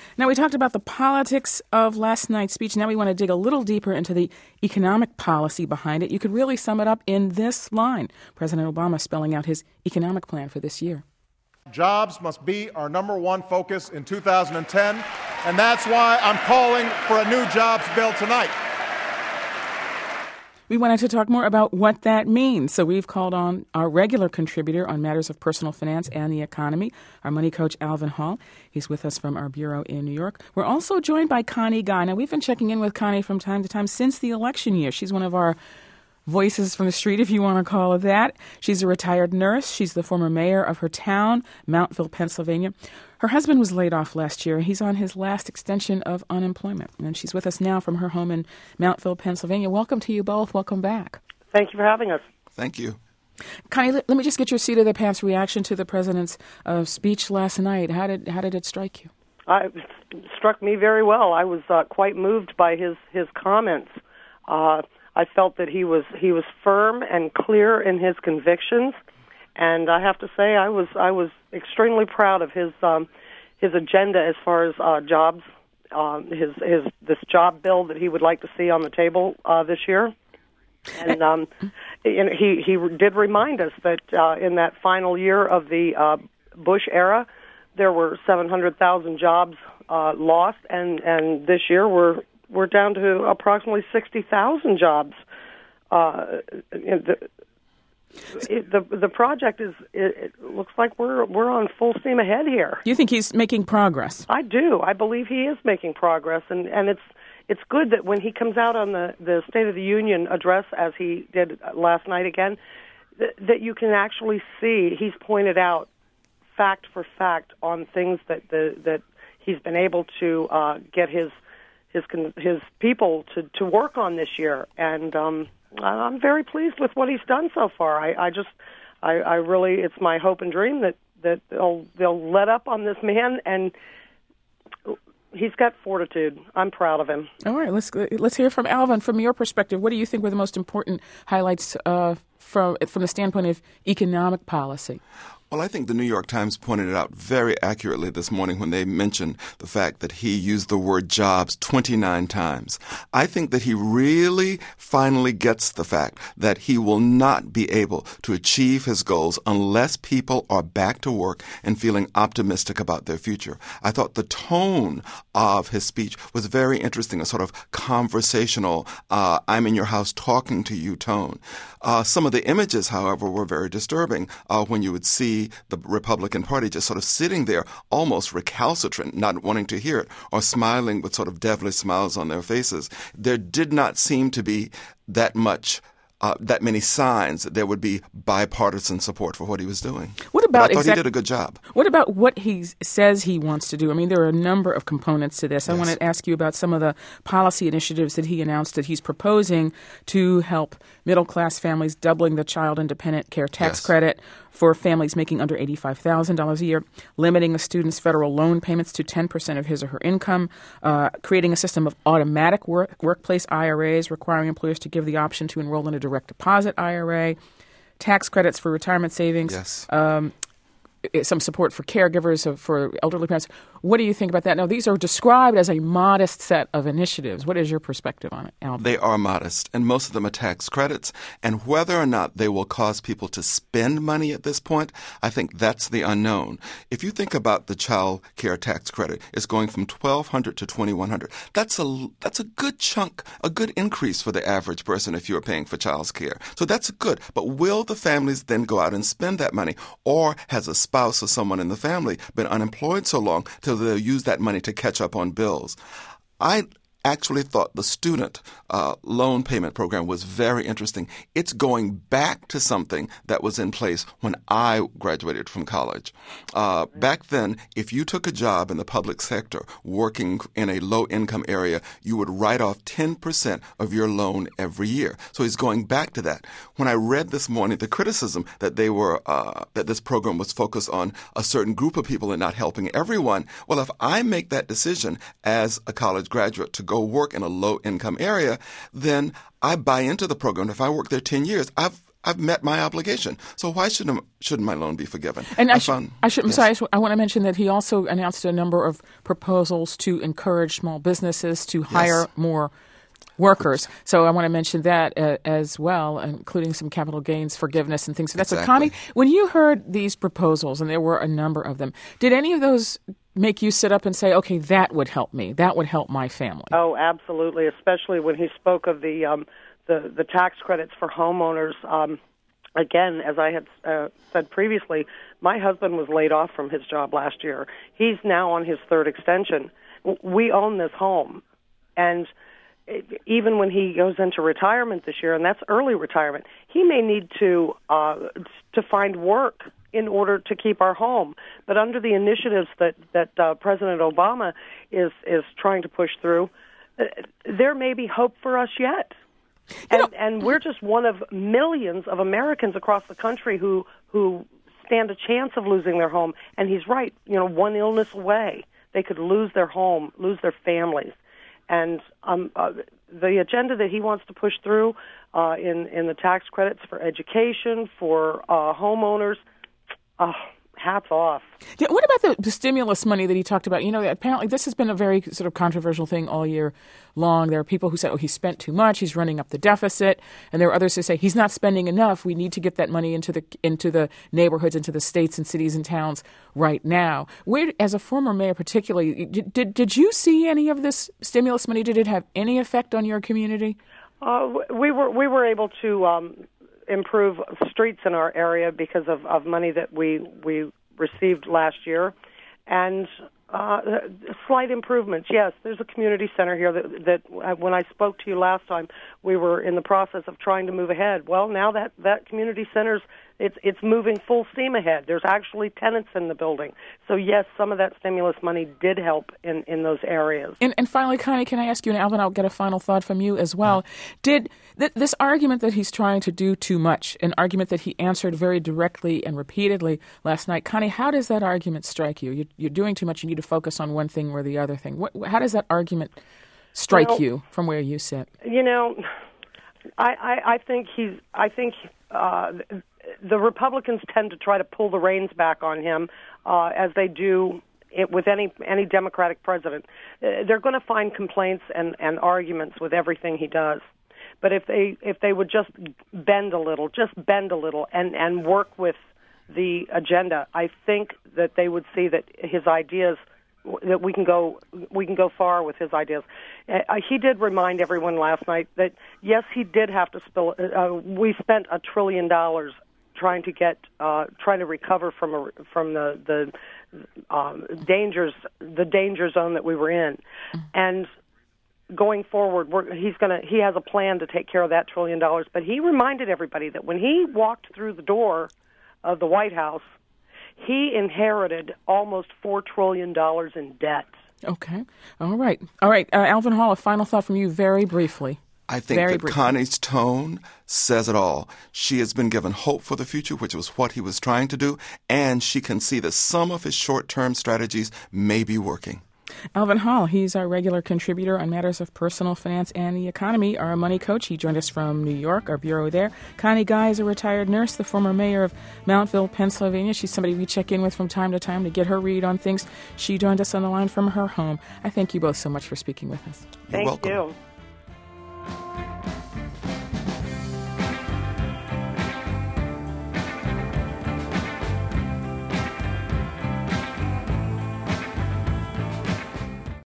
Now, we talked about the politics of last night's speech. Now we want to dig a little deeper into the economic policy behind it. You could really sum it up in this line. President Obama spelling out his economic plan for this year. Jobs must be our number one focus in 2010, and that's why I'm calling for a new jobs bill tonight. We wanted to talk more about what that means. So we've called on our regular contributor on matters of personal finance and the economy, our money coach, Alvin Hall. He's with us from our bureau in New York. We're also joined by Connie Guy. Now, we've been checking in with Connie from time to time since the election year. She's one of our voices from the street, if you want to call it that. She's a retired nurse. She's the former mayor of her town, Mountville, Pennsylvania. Her husband was laid off last year. He's on his last extension of unemployment. And she's with us now from her home in Mountville, Pennsylvania. Welcome to you both. Welcome back. Thank you for having us. Thank you. Connie, let me just get your seat of the pants reaction to the president's speech last night. How did it strike you? It struck me very well. I was quite moved by his comments. I felt that he was firm and clear in his convictions, and I have to say I was extremely proud of his agenda as far as jobs, this job bill that he would like to see on the table this year. And he did remind us that in that final year of the Bush era, there were 700,000 jobs lost, and this year we're down to approximately 60,000 jobs. The project it looks like we're on full steam ahead here. You think he's making progress? I do. I believe he is making progress, and it's good that when he comes out on the State of the Union address, as he did last night again, that you can actually see he's pointed out fact for fact on things that he's been able to get his people to work on this year, and I'm very pleased with what he's done so far. I really, it's my hope and dream that they'll let up on this man, and he's got fortitude. I'm proud of him. All right, let's hear from Alvin. From your perspective, what do you think were the most important highlights from the standpoint of economic policy? Well, I think the New York Times pointed it out very accurately this morning when they mentioned the fact that he used the word jobs 29 times. I think that he really finally gets the fact that he will not be able to achieve his goals unless people are back to work and feeling optimistic about their future. I thought the tone of his speech was very interesting, a sort of conversational, I'm in your house talking to you tone. Some of the images, however, were very disturbing when you would see the Republican Party just sort of sitting there almost recalcitrant, not wanting to hear it, or smiling with sort of devilish smiles on their faces. There did not seem to be that many signs that there would be bipartisan support for what he was doing. What about but I thought he did a good job. What about what he says he wants to do? I mean, there are a number of components to this. Yes. I want to ask you about some of the policy initiatives that he announced that he's proposing to help middle-class families, doubling the child independent care tax credit for families making under $85,000 a year, limiting a student's federal loan payments to 10% of his or her income, creating a system of automatic workplace IRAs, requiring employers to give the option to enroll in a direct deposit IRA, tax credits for retirement savings, some support for caregivers, for elderly parents. What do you think about that? Now, these are described as a modest set of initiatives. What is your perspective on it, Alvin? They are modest, and most of them are tax credits. And whether or not they will cause people to spend money at this point, I think that's the unknown. If you think about the child care tax credit, it's going from $1,200 to $2,100. That's a good chunk, a good increase for the average person if you're paying for child's care. So that's good. But will the families then go out and spend that money? Or has a spouse or someone in the family been unemployed so long till they'll use that money to catch up on bills? I actually thought the student loan payment program was very interesting. It's going back to something that was in place when I graduated from college. Back then, if you took a job in the public sector working in a low-income area, you would write off 10% of your loan every year. So he's going back to that. When I read this morning the criticism that that this program was focused on a certain group of people and not helping everyone, well, if I make that decision as a college graduate to go work in a low-income area, then I buy into the program. If I work there 10 years, I've met my obligation. So why shouldn't my loan be forgiven? And I want to mention that he also announced a number of proposals to encourage small businesses to hire more workers. So I want to mention that as well, including some capital gains forgiveness and things like that. Exactly. So Connie, when you heard these proposals, and there were a number of them, did any of those make you sit up and say, okay, that would help me, that would help my family? Oh, absolutely, especially when he spoke of the tax credits for homeowners. Again, as I had said previously, my husband was laid off from his job last year. He's now on his third extension. We own this home, and even when he goes into retirement this year, and that's early retirement, he may need to find work in order to keep our home. But under the initiatives that President Obama is trying to push through, there may be hope for us yet. And we're just one of millions of Americans across the country who stand a chance of losing their home. And he's right. One illness away, they could lose their home, lose their families. And the agenda that he wants to push through in the tax credits for education, for homeowners, hats off. Yeah, what about the stimulus money that he talked about? Apparently this has been a very sort of controversial thing all year long. There are people who say, he spent too much, he's running up the deficit. And there are others who say, he's not spending enough. We need to get that money into the neighborhoods, into the states and cities and towns right now. Where, as a former mayor particularly, did you see any of this stimulus money? Did it have any effect on your community? We were able to improve streets in our area because of money that we received last year, and slight improvements. Yes, there's a community center here that when I spoke to you last time, we were in the process of trying to move ahead. Well, now that community center's it's moving full steam ahead. There's actually tenants in the building. So yes, some of that stimulus money did help in those areas. And finally, Connie, can I ask you, and Alvin, I'll get a final thought from you as well. Did this argument that he's trying to do too much, an argument that he answered very directly and repeatedly last night, Connie, how does that argument strike you? You're doing too much. You need to focus on one thing or the other thing. How does that argument strike you from where you sit? I think the Republicans tend to try to pull the reins back on him, as they do with any Democratic president. They're going to find complaints and arguments with everything he does. But if they would just bend a little, and work with the agenda, I think that they would see that his ideas, that we can go far with his ideas. He did remind everyone last night that yes, he did have to we spent $1 trillion trying to recover from the danger zone that we were in, and going forward, he has a plan to take care of that $1 trillion. But he reminded everybody that when he walked through the door of the White House, he inherited almost $4 trillion in debt. Okay. All right. Alvin Hall, a final thought from you very briefly. I think that Connie's tone says it all. She has been given hope for the future, which was what he was trying to do, and she can see that some of his short-term strategies may be working. Alvin Hall, he's our regular contributor on matters of personal finance and the economy, our money coach. He joined us from New York, our bureau there. Connie Guy is a retired nurse, the former mayor of Mountville, Pennsylvania. She's somebody we check in with from time to time to get her read on things. She joined us on the line from her home. I thank you both so much for speaking with us. Thank you.